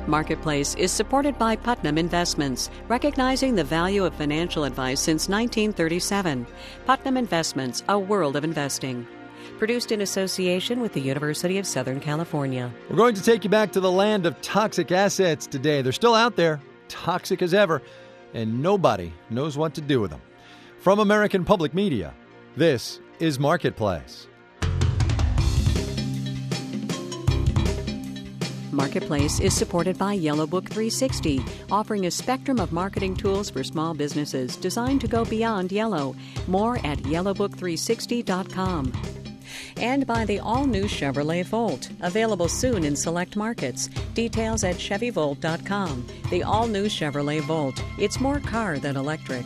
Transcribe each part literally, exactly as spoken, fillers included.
Marketplace is supported by Putnam Investments, recognizing the value of financial advice since nineteen thirty-seven. Putnam Investments, a world of investing. Produced in association with the University of Southern California. We're going to take you back to the land of toxic assets today. They're still out there, toxic as ever, and nobody knows what to do with them. From American Public Media, this is Marketplace. Marketplace is supported by Yellow Book three sixty, offering a spectrum of marketing tools for small businesses designed to go beyond yellow. More at yellow book three sixty dot com. And by the all-new Chevrolet Volt, available soon in select markets. Details at chevy volt dot com. The all-new Chevrolet Volt. It's more car than electric.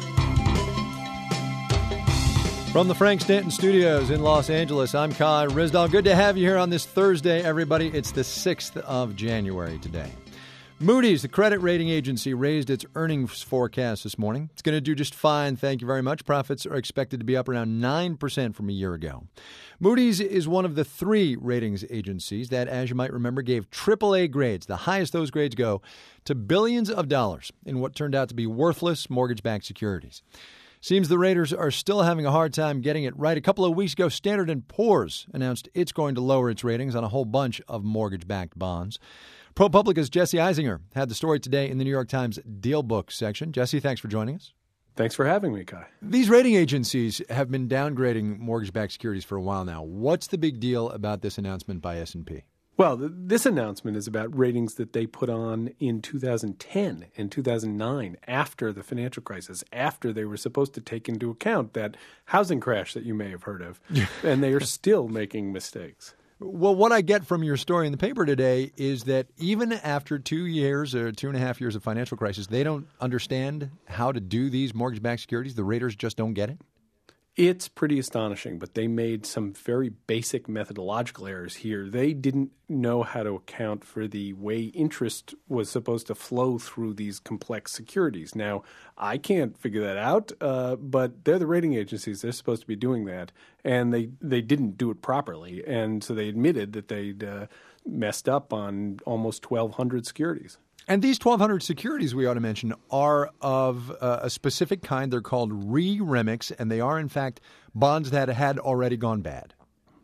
From the Frank Stanton Studios in Los Angeles, I'm Kai Ryssdal. Good to have you here on this Thursday, everybody. It's the sixth of January today. Moody's, the credit rating agency, raised its earnings forecast this morning. It's going to do just fine, thank you very much. Profits are expected to be up around nine percent from a year ago. Moody's is one of the three ratings agencies that, as you might remember, gave triple A grades, the highest those grades go, to billions of dollars in what turned out to be worthless mortgage-backed securities. Seems the raters are still having a hard time getting it right. A couple of weeks ago, Standard and Poor's announced it's going to lower its ratings on a whole bunch of mortgage-backed bonds. ProPublica's Jesse Eisinger had the story today in the New York Times Deal Book section. Jesse, thanks for joining us. Thanks for having me, Kai. These rating agencies have been downgrading mortgage-backed securities for a while now. What's the big deal about this announcement by S and P? Well, th- this announcement is about ratings that they put on in two thousand ten and two thousand nine, after the financial crisis, after they were supposed to take into account that housing crash that you may have heard of, and they are still making mistakes. Well, what I get from your story in the paper today is that even after two years or two and a half years of financial crisis, they don't understand how to do these mortgage-backed securities? The raters just don't get it? It's pretty astonishing, but they made some very basic methodological errors here. They didn't know how to account for the way interest was supposed to flow through these complex securities. Now, I can't figure that out, uh, but they're the rating agencies. They're supposed to be doing that, and they, they didn't do it properly. And so they admitted that they'd uh, messed up on almost twelve hundred securities. And these twelve hundred securities, we ought to mention, are of uh, a specific kind. They're called re-REMICs, and they are, in fact, bonds that had already gone bad.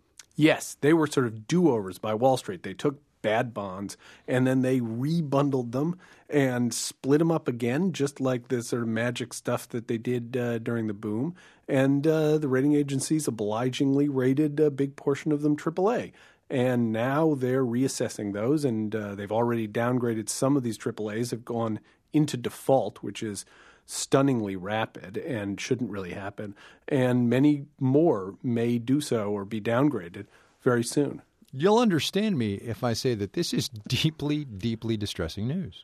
Yes, they were sort of do-overs by Wall Street. They took bad bonds, and then they rebundled them and split them up again, just like the sort of magic stuff that they did uh, during the boom. And uh, the rating agencies obligingly rated a big portion of them triple A. And now they're reassessing those, and uh, they've already downgraded some of these triple A's, have gone into default, which is stunningly rapid and shouldn't really happen. And many more may do so or be downgraded very soon. You'll understand me if I say that this is deeply, deeply distressing news.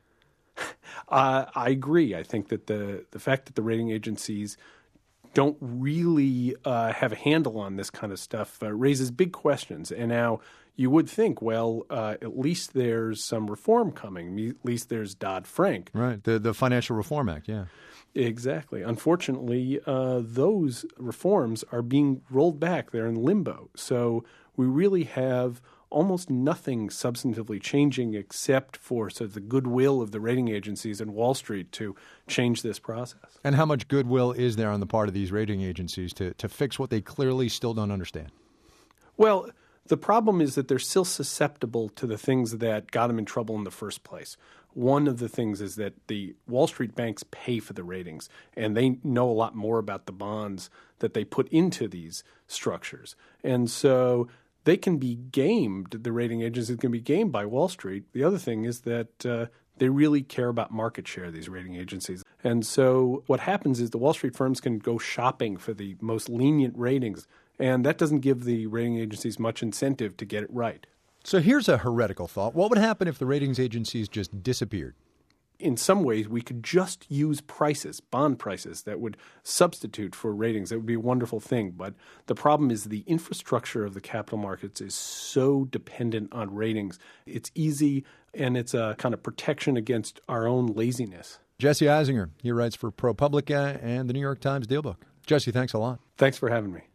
uh, I agree. I think that the, the fact that the rating agencies don't really uh, have a handle on this kind of stuff uh, raises big questions. And now you would think, well, uh, at least there's some reform coming. At least there's Dodd-Frank. Right, the the Financial Reform Act, yeah. Exactly. Unfortunately, uh, those reforms are being rolled back. They're in limbo. So we really have almost nothing substantively changing except for sort of the goodwill of the rating agencies and Wall Street to change this process. And how much goodwill is there on the part of these rating agencies to, to fix what they clearly still don't understand? Well, the problem is that they're still susceptible to the things that got them in trouble in the first place. One of the things is that the Wall Street banks pay for the ratings, and they know a lot more about the bonds that they put into these structures. And so they can be gamed, the rating agencies can be gamed by Wall Street. The other thing is that uh, they really care about market share, these rating agencies. And so what happens is the Wall Street firms can go shopping for the most lenient ratings, and that doesn't give the rating agencies much incentive to get it right. So here's a heretical thought. What would happen if the ratings agencies just disappeared? In some ways, we could just use prices, bond prices, that would substitute for ratings. That would be a wonderful thing. But the problem is the infrastructure of the capital markets is so dependent on ratings. It's easy, and it's a kind of protection against our own laziness. Jesse Eisinger, he writes for ProPublica and the New York Times Deal Book. Jesse, thanks a lot. Thanks for having me.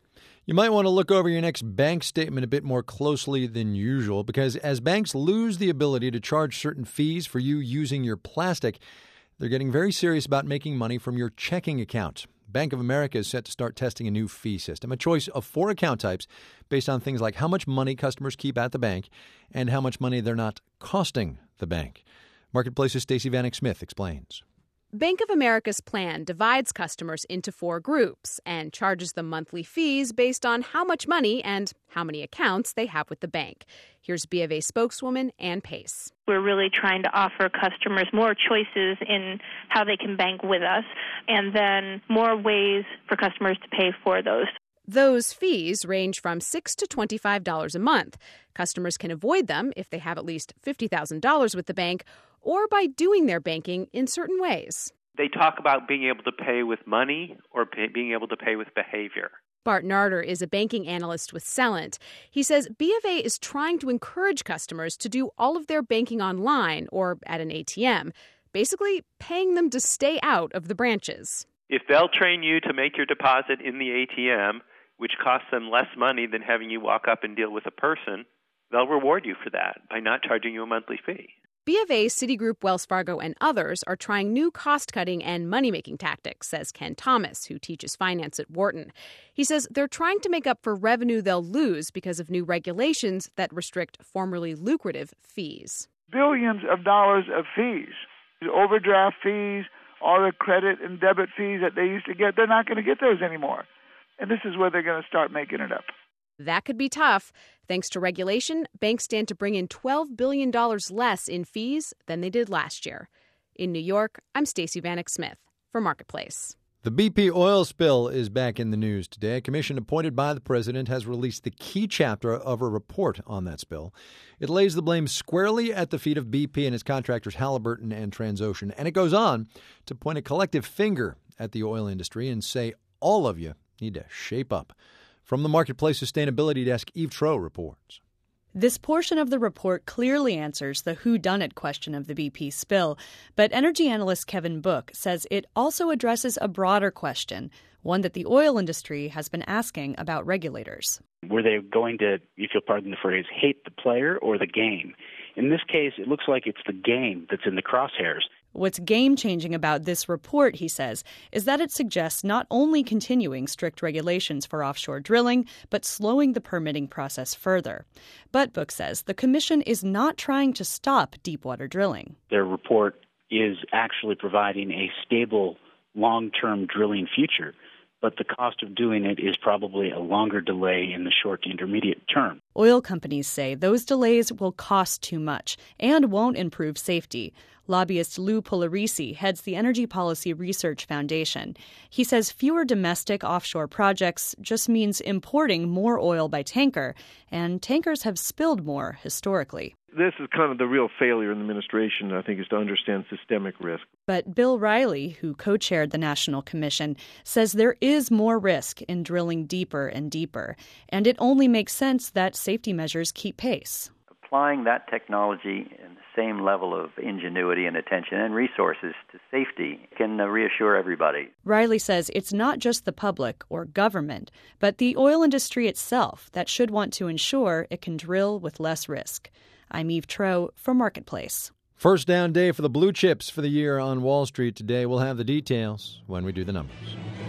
You might want to look over your next bank statement a bit more closely than usual because as banks lose the ability to charge certain fees for you using your plastic, they're getting very serious about making money from your checking account. Bank of America is set to start testing a new fee system, a choice of four account types based on things like how much money customers keep at the bank and how much money they're not costing the bank. Marketplace's Stacey Vanek Smith explains. Bank of America's plan divides customers into four groups and charges them monthly fees based on how much money and how many accounts they have with the bank. Here's B of A spokeswoman Ann Pace. We're really trying to offer customers more choices in how they can bank with us and then more ways for customers to pay for those. Those fees range from six dollars to twenty-five dollars a month. Customers can avoid them if they have at least fifty thousand dollars with the bank or by doing their banking in certain ways. They talk about being able to pay with money or pay, being able to pay with behavior. Bart Narder is a banking analyst with Celent. He says B of A is trying to encourage customers to do all of their banking online or at an A T M, basically paying them to stay out of the branches. If they'll train you to make your deposit in the A T M, which costs them less money than having you walk up and deal with a person, they'll reward you for that by not charging you a monthly fee. B of A, Citigroup, Wells Fargo, and others are trying new cost-cutting and money-making tactics, says Ken Thomas, who teaches finance at Wharton. He says they're trying to make up for revenue they'll lose because of new regulations that restrict formerly lucrative fees. Billions of dollars of fees, overdraft fees, all the credit and debit fees that they used to get, they're not going to get those anymore. And this is where they're going to start making it up. That could be tough. Thanks to regulation, banks stand to bring in twelve billion dollars less in fees than they did last year. In New York, I'm Stacey Vanek Smith for Marketplace. The B P oil spill is back in the news today. A commission appointed by the president has released the key chapter of a report on that spill. It lays the blame squarely at the feet of B P and its contractors Halliburton and Transocean. And it goes on to point a collective finger at the oil industry and say all of you need to shape up. From the Marketplace Sustainability Desk, Eve Troe reports. This portion of the report clearly answers the whodunit question of the B P spill, but energy analyst Kevin Book says it also addresses a broader question, one that the oil industry has been asking about regulators. Were they going to, if you'll pardon the phrase, hate the player or the game? In this case, it looks like it's the game that's in the crosshairs. What's game-changing about this report, he says, is that it suggests not only continuing strict regulations for offshore drilling, but slowing the permitting process further. But Book says the commission is not trying to stop deepwater drilling. Their report is actually providing a stable, long-term drilling future, but the cost of doing it is probably a longer delay in the short to intermediate term. Oil companies say those delays will cost too much and won't improve safety. Lobbyist Lou Polarisi heads the Energy Policy Research Foundation. He says fewer domestic offshore projects just means importing more oil by tanker, and tankers have spilled more historically. This is kind of the real failure in the administration, I think, is to understand systemic risk. But Bill Riley, who co-chaired the National Commission, says there is more risk in drilling deeper and deeper, and it only makes sense that safety measures keep pace. Applying that technology and the same level of ingenuity and attention and resources to safety can uh, reassure everybody. Riley says it's not just the public or government, but the oil industry itself that should want to ensure it can drill with less risk. I'm Eve Troe for Marketplace. First down day for the blue chips for the year on Wall Street today. We'll have the details when we do the numbers.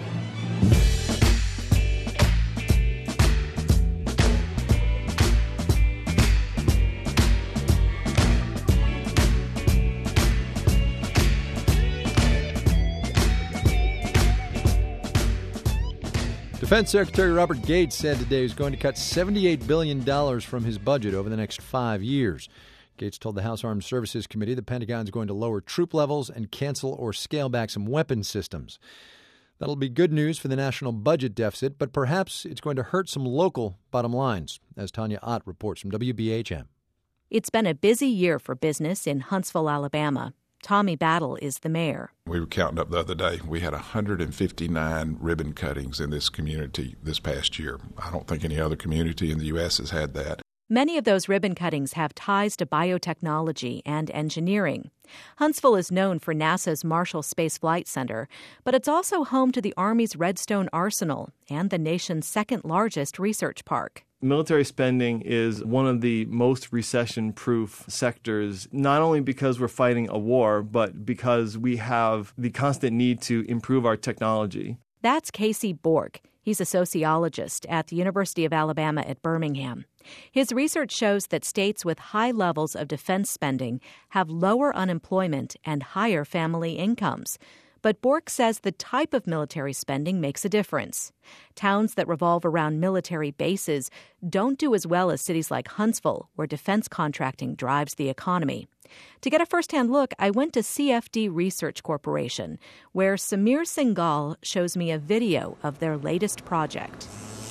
Defense Secretary Robert Gates said today he's going to cut seventy-eight billion dollars from his budget over the next five years. Gates told the House Armed Services Committee the Pentagon is going to lower troop levels and cancel or scale back some weapon systems. That'll be good news for the national budget deficit, but perhaps it's going to hurt some local bottom lines, as Tanya Ott reports from W B H M. It's been a busy year for business in Huntsville, Alabama. Tommy Battle is the mayor. We were counting up the other day. We had one hundred fifty-nine ribbon cuttings in this community this past year. I don't think any other community in the U S has had that. Many of those ribbon cuttings have ties to biotechnology and engineering. Huntsville is known for NASA's Marshall Space Flight Center, but it's also home to the Army's Redstone Arsenal and the nation's second-largest research park. Military spending is one of the most recession-proof sectors, not only because we're fighting a war, but because we have the constant need to improve our technology. That's Casey Bork. He's a sociologist at the University of Alabama at Birmingham. His research shows that states with high levels of defense spending have lower unemployment and higher family incomes. But Bork says the type of military spending makes a difference. Towns that revolve around military bases don't do as well as cities like Huntsville, where defense contracting drives the economy. To get a first-hand look, I went to C F D Research Corporation, where Samir Singhal shows me a video of their latest project.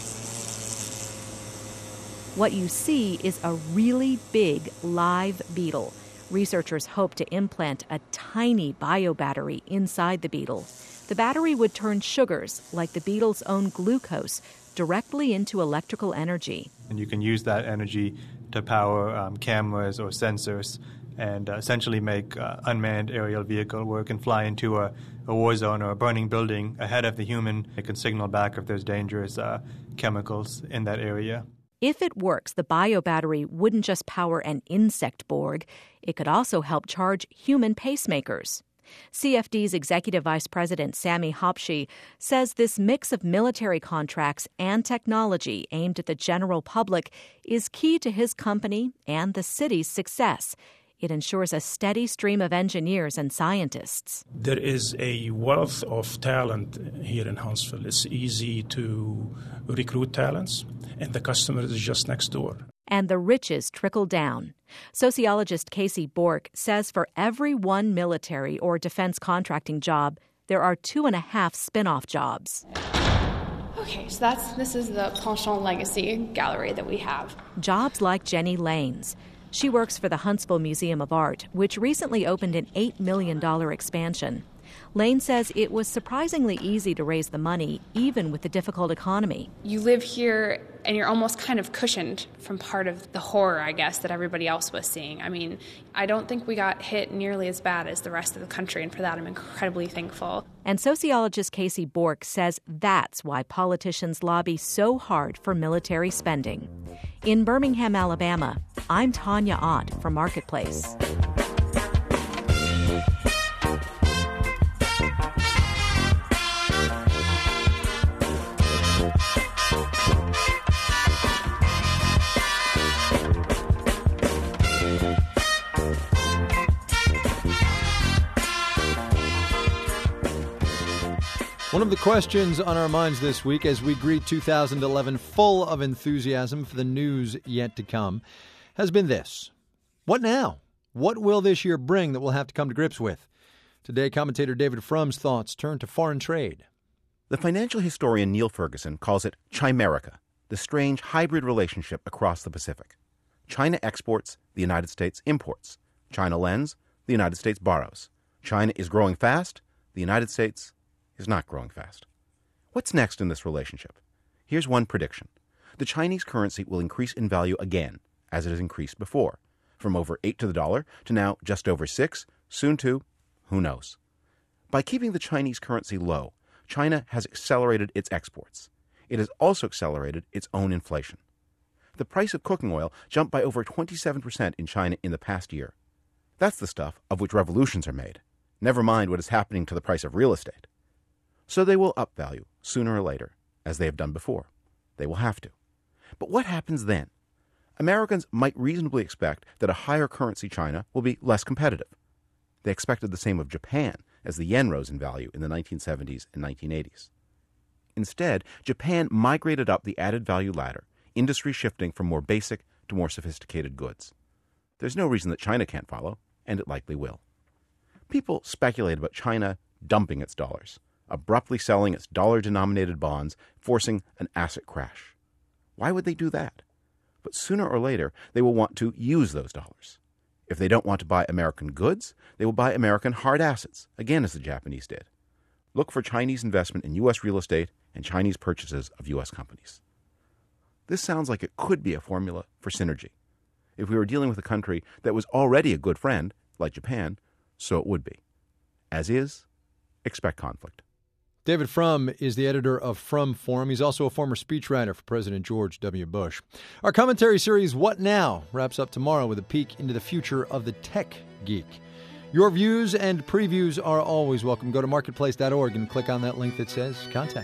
What you see is a really big live beetle. Researchers hope to implant a tiny biobattery inside the beetle. The battery would turn sugars, like the beetle's own glucose, directly into electrical energy. And you can use that energy to power um, cameras or sensors and uh, essentially make uh, unmanned aerial vehicle where it can fly into a, a war zone or a burning building ahead of the human. It can signal back if there's dangerous uh, chemicals in that area. If it works, the biobattery wouldn't just power an insect Borg. It could also help charge human pacemakers. C F D's Executive Vice President Sami Hopshi says this mix of military contracts and technology aimed at the general public is key to his company and the city's success. It ensures a steady stream of engineers and scientists. There is a wealth of talent here in Huntsville. It's easy to recruit talents, and the customer is just next door. And the riches trickle down. Sociologist Casey Bork says for every one military or defense contracting job, there are two and a half spin-off jobs. Okay, so that's this is the Penchant Legacy gallery that we have. Jobs like Jenny Lane's. She works for the Huntsville Museum of Art, which recently opened an eight million dollars expansion. Lane says it was surprisingly easy to raise the money, even with the difficult economy. You live here, and you're almost kind of cushioned from part of the horror, I guess, that everybody else was seeing. I mean, I don't think we got hit nearly as bad as the rest of the country, and for that I'm incredibly thankful. And sociologist Casey Bork says that's why politicians lobby so hard for military spending. In Birmingham, Alabama, I'm Tanya Ott for Marketplace. One of the questions on our minds this week as we greet two thousand eleven full of enthusiasm for the news yet to come has been this. What now? What will this year bring that we'll have to come to grips with? Today, commentator David Frum's thoughts turn to foreign trade. The financial historian Neil Ferguson calls it Chimerica, the strange hybrid relationship across the Pacific. China exports, the United States imports. China lends, the United States borrows. China is growing fast, the United States is not growing fast. What's next in this relationship? Here's one prediction. The Chinese currency will increase in value again, as it has increased before, from over eight to the dollar to now just over six, soon to, who knows. By keeping the Chinese currency low, China has accelerated its exports. It has also accelerated its own inflation. The price of cooking oil jumped by over twenty-seven percent in China in the past year. That's the stuff of which revolutions are made. Never mind what is happening to the price of real estate. So they will up value sooner or later, as they have done before. They will have to. But what happens then? Americans might reasonably expect that a higher currency China will be less competitive. They expected the same of Japan as the yen rose in value in the nineteen seventies and nineteen eighties. Instead, Japan migrated up the added value ladder, industry shifting from more basic to more sophisticated goods. There's no reason that China can't follow, and it likely will. People speculate about China dumping its dollars, abruptly selling its dollar-denominated bonds, forcing an asset crash. Why would they do that? But sooner or later, they will want to use those dollars. If they don't want to buy American goods, they will buy American hard assets, again as the Japanese did. Look for Chinese investment in U S real estate and Chinese purchases of U S companies. This sounds like it could be a formula for synergy. If we were dealing with a country that was already a good friend, like Japan, so it would be. As is, expect conflict. David Frum is the editor of Frum Forum. He's also a former speechwriter for President George W. Bush. Our commentary series, What Now?, wraps up tomorrow with a peek into the future of the tech geek. Your views and previews are always welcome. Go to marketplace dot org and click on that link that says Contact.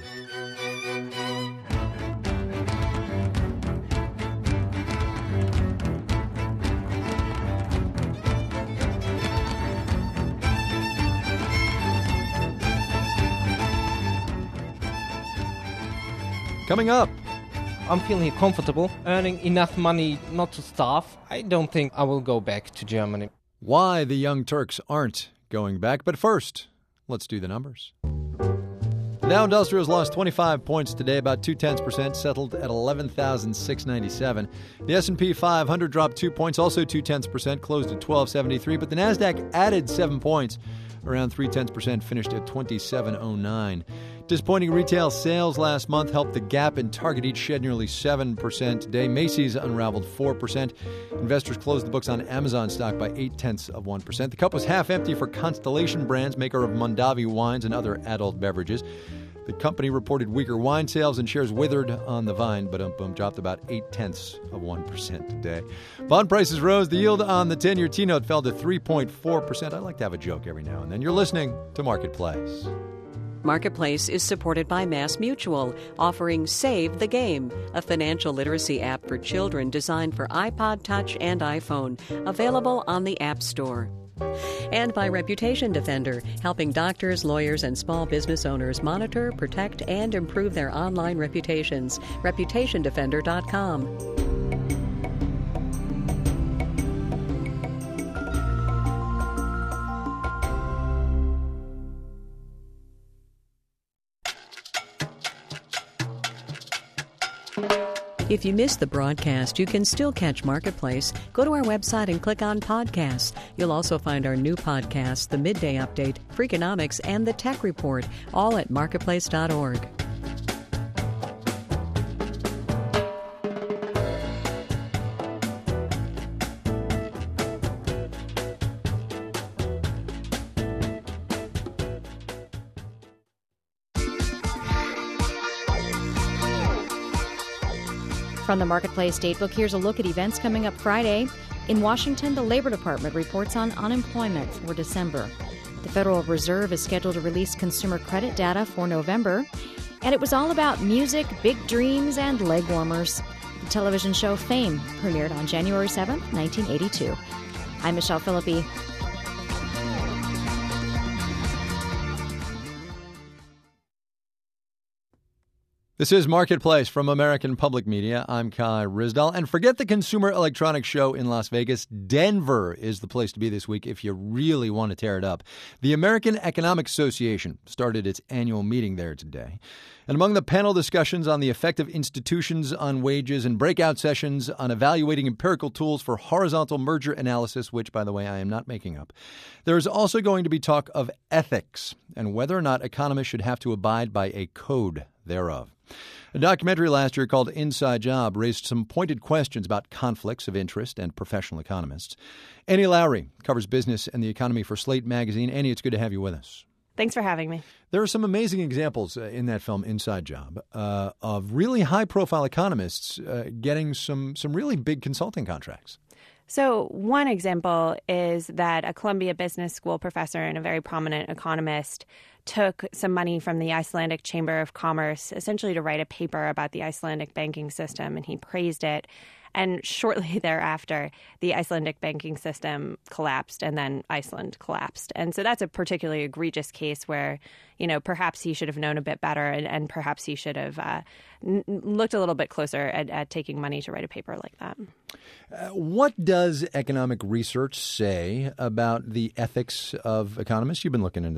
Coming up. I'm feeling comfortable, earning enough money not to starve. I don't think I will go back to Germany. Why the Young Turks aren't going back. But first, let's do the numbers. The Dow Industrials lost twenty-five points today, about two-tenths percent, settled at eleven thousand six hundred ninety-seven. The S and P five hundred dropped two points, also two-tenths percent, closed at twelve seventy-three. But the NASDAQ added seven points, around three-tenths percent, finished at twenty-seven oh nine. Disappointing retail sales last month helped the Gap and Target each shed nearly seven percent today. Macy's unraveled four percent. Investors closed the books on Amazon stock by eight-tenths of one percent. The cup was half empty for Constellation Brands, maker of Mondavi wines and other adult beverages. The company reported weaker wine sales and shares withered on the vine, but um, dropped about eight-tenths of one percent today. Bond prices rose. The yield on the ten-year T-note fell to three point four percent. I like to have a joke every now and then. You're listening to Marketplace. Marketplace is supported by MassMutual, offering Save the Game, a financial literacy app for children designed for iPod Touch and iPhone, available on the App Store. And by Reputation Defender, helping doctors, lawyers, and small business owners monitor, protect, and improve their online reputations. reputation defender dot com. If you missed the broadcast, you can still catch Marketplace. Go to our website and click on Podcasts. You'll also find our new podcasts, The Midday Update, Freakonomics, and The Tech Report, all at marketplace dot org. From the Marketplace Datebook, here's a look at events coming up Friday. In Washington, the Labor Department reports on unemployment for December. The Federal Reserve is scheduled to release consumer credit data for November. And it was all about music, big dreams, and leg warmers. The television show Fame premiered on January seventh, nineteen eighty-two. I'm Michelle Philippi. This is Marketplace from American Public Media. I'm Kai Ryssdal. And forget the Consumer Electronics Show in Las Vegas. Denver is the place to be this week if you really want to tear it up. The American Economic Association started its annual meeting there today. And among the panel discussions on the effect of institutions on wages and breakout sessions on evaluating empirical tools for horizontal merger analysis, which, by the way, I am not making up, there is also going to be talk of ethics and whether or not economists should have to abide by a code thereof. A documentary last year called Inside Job raised some pointed questions about conflicts of interest and professional economists. Annie Lowrey covers business and the economy for Slate Magazine. Annie, it's good to have you with us. Thanks for having me. There are some amazing examples uh, in that film, Inside Job, uh, of really high-profile economists uh, getting some some really big consulting contracts. So one example is that a Columbia Business School professor and a very prominent economist took some money from the Icelandic Chamber of Commerce essentially to write a paper about the Icelandic banking system, and he praised it. And shortly thereafter, the Icelandic banking system collapsed, and then Iceland collapsed. And so that's a particularly egregious case where, you know, perhaps he should have known a bit better, and, and perhaps he should have uh, n- looked a little bit closer at, at taking money to write a paper like that. Uh, what does economic research say about the ethics of economists? You've been looking into this.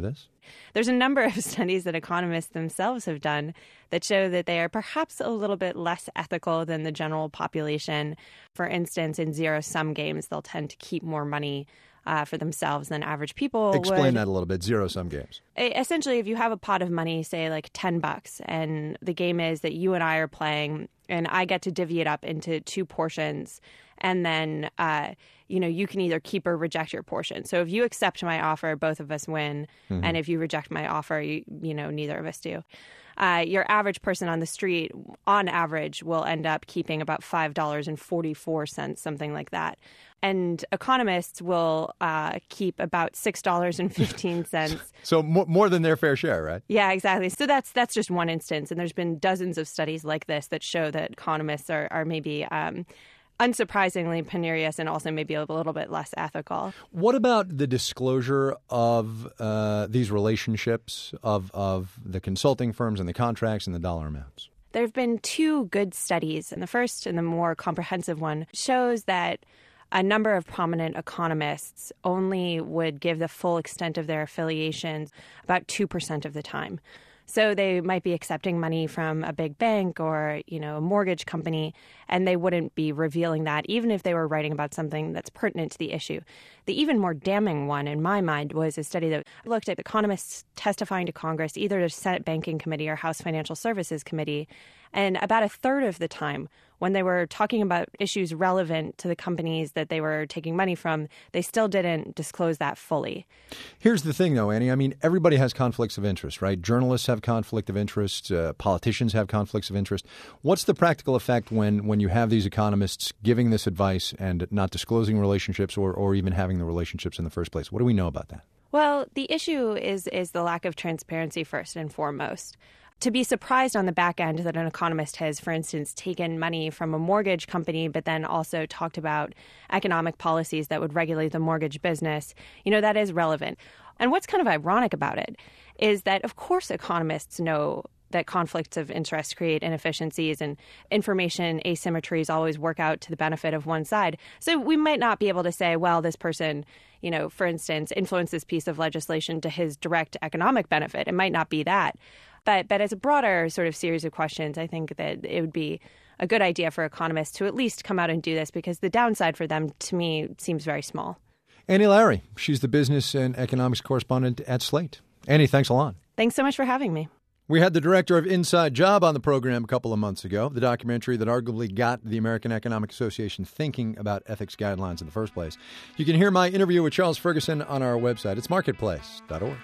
There's a number of studies that economists themselves have done that show that they are perhaps a little bit less ethical than the general population. For instance, in zero-sum games, they'll tend to keep more money Uh, for themselves than average people Explain would. that a little bit, zero-sum games. Essentially, if you have a pot of money, say like ten bucks, and the game is that you and I are playing, and I get to divvy it up into two portions, and then, uh, you know, you can either keep or reject your portion. So if you accept my offer, both of us win, Mhm. and if you reject my offer, you, you know, neither of us do. Uh, your average person on the street, on average, will end up keeping about five dollars and forty-four cents, something like that. And economists will uh, keep about six dollars and fifteen cents. So more, more than their fair share, right? Yeah, exactly. So that's that's just one instance. And there's been dozens of studies like this that show that economists are, are maybe um, unsurprisingly penurious and also maybe a little bit less ethical. What about the disclosure of uh, these relationships of, of the consulting firms and the contracts and the dollar amounts? There have been two good studies, and the first and the more comprehensive one shows that a number of prominent economists only would give the full extent of their affiliations about two percent of the time. So they might be accepting money from a big bank or, you know, a mortgage company, and they wouldn't be revealing that even if they were writing about something that's pertinent to the issue. The even more damning one, in my mind, was a study that looked at economists testifying to Congress, either the Senate Banking Committee or House Financial Services Committee, and about a third of the time, when they were talking about issues relevant to the companies that they were taking money from, they still didn't disclose that fully. Here's the thing, though, Annie. I mean, everybody has conflicts of interest, right? Journalists have conflict of interest. Uh, politicians have conflicts of interest. What's the practical effect when, when you have these economists giving this advice and not disclosing relationships or, or even having the relationships in the first place? What do we know about that? Well, the issue is is the lack of transparency first and foremost. To be surprised on the back end that an economist has, for instance, taken money from a mortgage company, but then also talked about economic policies that would regulate the mortgage business, you know, that is relevant. And what's kind of ironic about it is that, of course, economists know that conflicts of interest create inefficiencies and information asymmetries always work out to the benefit of one side. So we might not be able to say, well, this person, you know, for instance, influenced this piece of legislation to his direct economic benefit. It might not be that. But but as a broader sort of series of questions, I think that it would be a good idea for economists to at least come out and do this, because the downside for them, to me, seems very small. Annie Larry, she's the business and economics correspondent at Slate. Annie, thanks a lot. Thanks so much for having me. We had the director of Inside Job on the program a couple of months ago, the documentary that arguably got the American Economic Association thinking about ethics guidelines in the first place. You can hear my interview with Charles Ferguson on our website. It's marketplace dot org.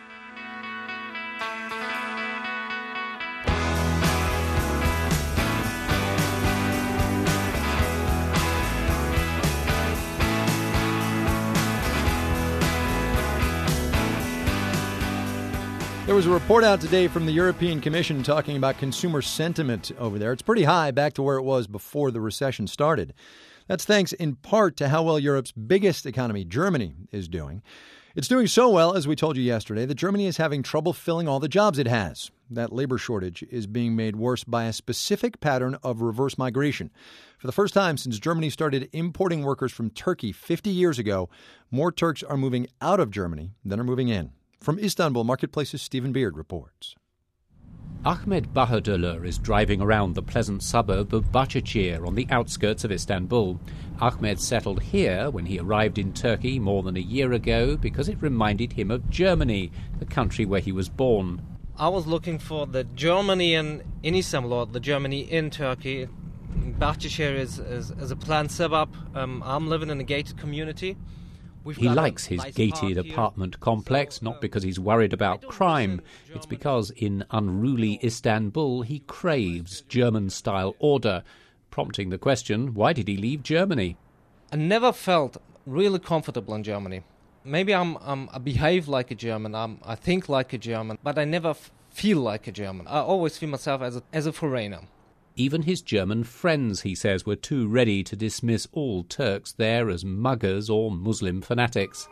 There was a report out today from the European Commission talking about consumer sentiment over there. It's pretty high, back to where it was before the recession started. That's thanks in part to how well Europe's biggest economy, Germany, is doing. It's doing so well, as we told you yesterday, that Germany is having trouble filling all the jobs it has. That labor shortage is being made worse by a specific pattern of reverse migration. For the first time since Germany started importing workers from Turkey fifty years ago, more Turks are moving out of Germany than are moving in. From Istanbul, Marketplace's Stephen Beard reports. Ahmed Bahadurlu is driving around the pleasant suburb of Bahçeşehir on the outskirts of Istanbul. Ahmed settled here when he arrived in Turkey more than a year ago because it reminded him of Germany, the country where he was born. I was looking for the Germany in, in Istanbul, or the Germany in Turkey. Bahçeşehir is, is, is a planned suburb. Um, I'm living in a gated community. We've He likes his gated apartment complex, not because he's worried about crime. It's because in unruly Istanbul he craves German-style order, prompting the question, why did he leave Germany? I never felt really comfortable in Germany. Maybe I'm, I'm I behave like a German, I'm, I think like a German, but I never f- feel like a German. I always feel myself as a, as a foreigner. Even his German friends, he says, were too ready to dismiss all Turks there as muggers or Muslim fanatics.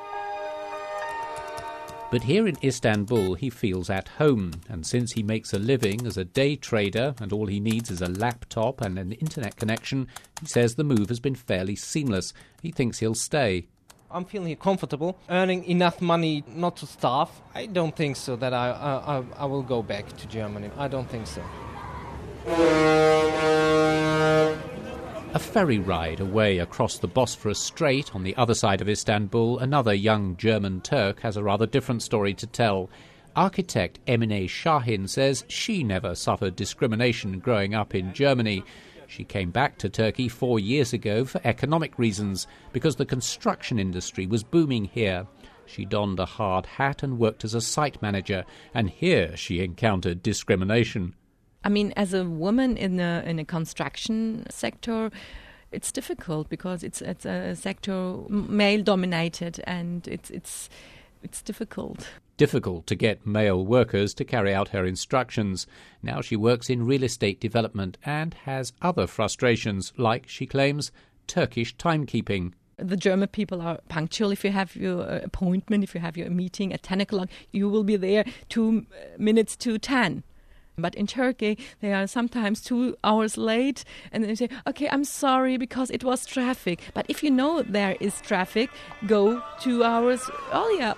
But here in Istanbul he feels at home, and since he makes a living as a day trader and all he needs is a laptop and an internet connection, he says the move has been fairly seamless. He thinks he'll stay. I'm feeling comfortable, earning enough money not to starve. I don't think so that I, I, I will go back to Germany. I don't think so. A ferry ride away across the Bosphorus Strait on the other side of Istanbul, another young German Turk has a rather different story to tell. Architect Emine Shahin says she never suffered discrimination growing up in Germany. She came back to Turkey four years ago for economic reasons, because the construction industry was booming here. She donned a hard hat and worked as a site manager, and here she encountered discrimination. I mean, as a woman in a in a construction sector, it's difficult because it's it's a sector male dominated, and it's it's it's difficult. Difficult to get male workers to carry out her instructions. Now she works in real estate development and has other frustrations, like, she claims, Turkish timekeeping. The German people are punctual. If you have your appointment, if you have your meeting at ten o'clock, you will be there two minutes to ten. But in Turkey, they are sometimes two hours late, and they say, okay, I'm sorry because it was traffic. But if you know there is traffic, go two hours earlier.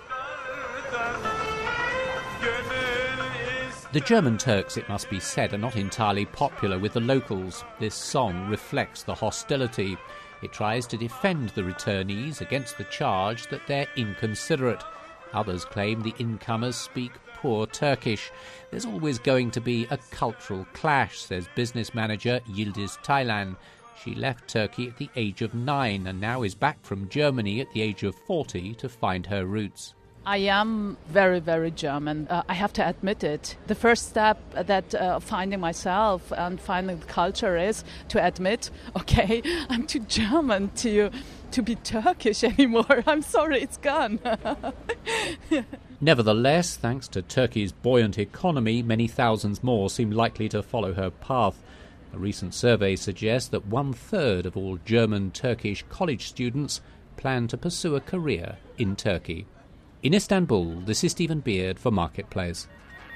The German Turks, it must be said, are not entirely popular with the locals. This song reflects the hostility. It tries to defend the returnees against the charge that they're inconsiderate. Others claim the incomers speak poor Turkish. There's always going to be a cultural clash, says business manager Yildiz Taylan. She left Turkey at the age of nine and now is back from Germany at the age of forty to find her roots. I am very, very German. Uh, I have to admit it. The first step that uh, finding myself and finding the culture is to admit, okay, I'm too German to to be Turkish anymore. I'm sorry, it's gone. Nevertheless, thanks to Turkey's buoyant economy, many thousands more seem likely to follow her path. A recent survey suggests that one-third of all German-Turkish college students plan to pursue a career in Turkey. In Istanbul, this is Stephen Beard for Marketplace.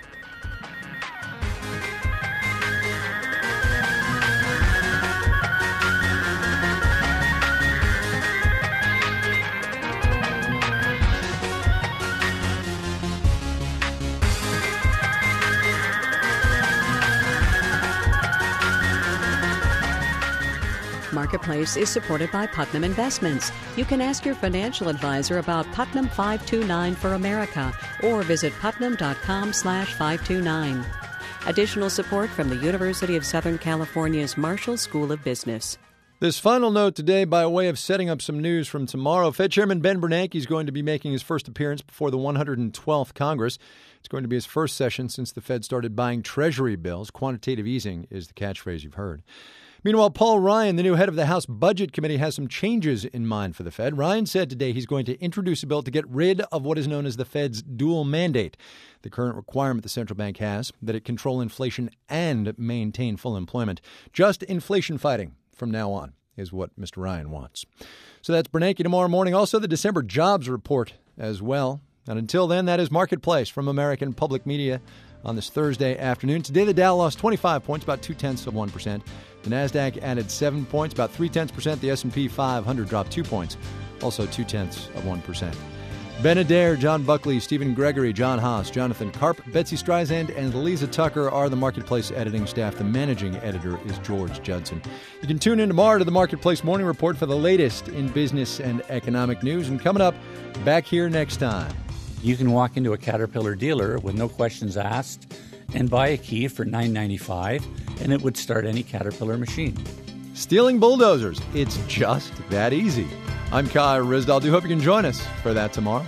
Marketplace is supported by Putnam Investments. You can ask your financial advisor about Putnam five two nine for America or visit putnam.com slash 529. Additional support from the University of Southern California's Marshall School of Business. This final note today, by way of setting up some news from tomorrow, Fed Chairman Ben Bernanke is going to be making his first appearance before the one hundred twelfth Congress. It's going to be his first session since the Fed started buying Treasury bills. Quantitative easing is the catchphrase you've heard. Meanwhile, Paul Ryan, the new head of the House Budget Committee, has some changes in mind for the Fed. Ryan said today he's going to introduce a bill to get rid of what is known as the Fed's dual mandate, the current requirement the central bank has that it control inflation and maintain full employment. Just inflation fighting from now on is what Mister Ryan wants. So that's Bernanke tomorrow morning. Also, the December jobs report as well. And until then, that is Marketplace from American Public Media on this Thursday afternoon. Today, the Dow lost twenty-five points, about two-tenths of one percent. The Nasdaq added seven points, about three-tenths percent. The S and P five hundred dropped two points, also two-tenths of one percent. Ben Adair, John Buckley, Stephen Gregory, John Haas, Jonathan Karp, Betsy Streisand, and Lisa Tucker are the Marketplace editing staff. The managing editor is George Judson. You can tune in tomorrow to the Marketplace Morning Report for the latest in business and economic news. And coming up, back here next time. You can walk into a Caterpillar dealer with no questions asked and buy a key for nine ninety-five, and it would start any Caterpillar machine. Stealing bulldozers, it's just that easy. I'm Kai Ryssdal. Do hope you can join us for that tomorrow.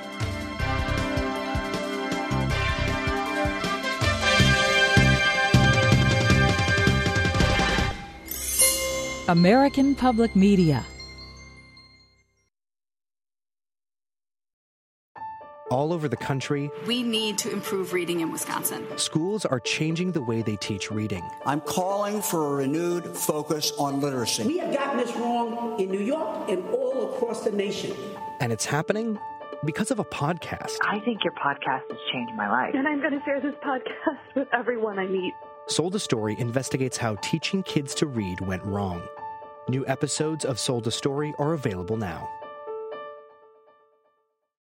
American Public Media. All over the country, we need to improve reading in Wisconsin. Schools are changing the way they teach reading. I'm calling for a renewed focus on literacy. We have gotten this wrong in New York and all across the nation. And it's happening because of a podcast. I think your podcast has changed my life. And I'm going to share this podcast with everyone I meet. Sold a Story investigates how teaching kids to read went wrong. New episodes of Sold a Story are available now.